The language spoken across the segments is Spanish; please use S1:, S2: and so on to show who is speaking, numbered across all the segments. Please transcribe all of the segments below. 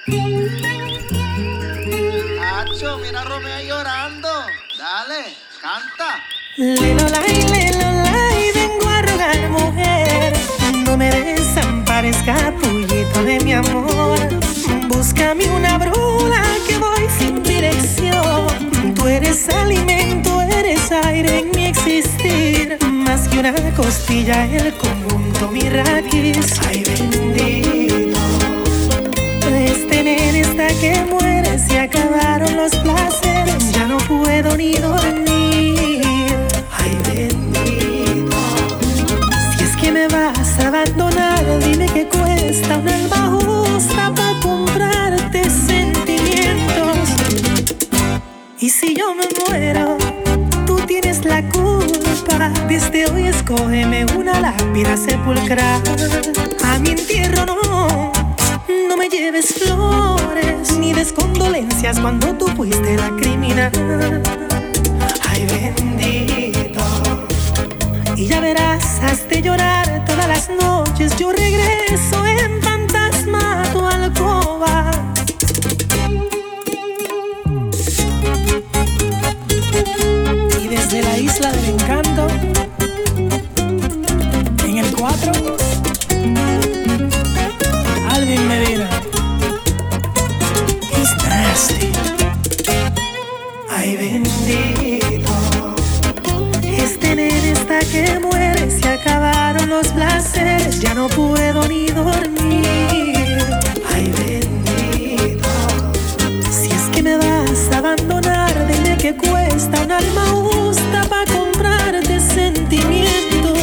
S1: Nacho, mira a Romeo llorando. Dale, canta.
S2: Lelolay, vengo a rogar, mujer, no me desampares, capullito de mi amor. Búscame una brula que voy sin dirección. Tú eres alimento, eres aire en mi existir. Más que una costilla, el conjunto, mi raíz. Ay, bendito. Es tener esta que muere, se acabaron los placeres. Ya no puedo ni dormir. Ay, bendito. Si es que me vas a abandonar, dime que cuesta un alma justa para comprarte sentimientos. Y si yo me muero, tú tienes la culpa. Desde hoy escógeme una lápida sepulcral. A mi entierro no me lleves flores ni des condolencias cuando tú fuiste la criminal. Ay, bendito. Y ya verás, has de llorar todas las noches. Yo regreso en fantasma a tu alcoba. Y desde la isla del encanto, en el 4, Alvin Medina. He's nasty. Ay, bendito. Es tener esta que muere, se acabaron los placeres. Ya no puedo ni dormir. Ay, bendito. Si es que me vas a abandonar, dime que cuesta un alma justa para comprarte sentimientos.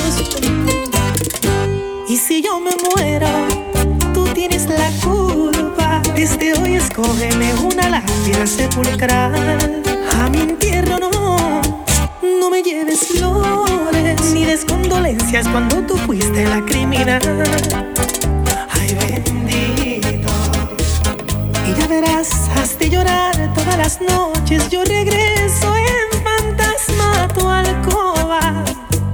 S2: Y si yo me muero, tú tienes la culpa. Desde hoy escógeme una lápida sepulcral. A mi entierro no me lleves flores ni des condolencias cuando tú fuiste la criminal. Ay, bendito. Y ya verás, has de llorar todas las noches. Yo regreso en fantasma a tu alcoba.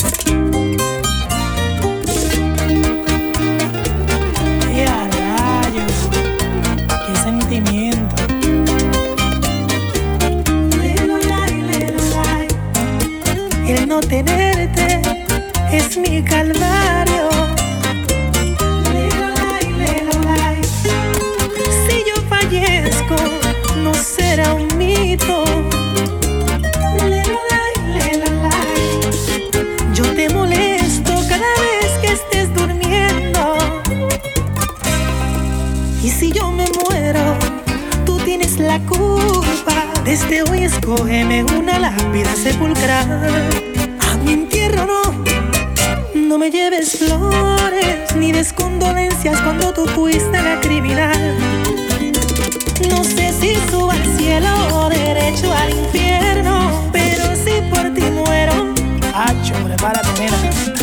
S2: El no tenerte es mi calvario. Si yo fallezco, no será un mito. Yo te molesto cada vez que estés durmiendo. Y si yo me muero, tú tienes la culpa. Desde hoy escógeme una lápida sepulcral. A mi entierro no me lleves flores ni des condolencias cuando tú fuiste la criminal. No sé si subo al cielo o derecho al infierno, pero si por ti muero, acho, prepárate, nena.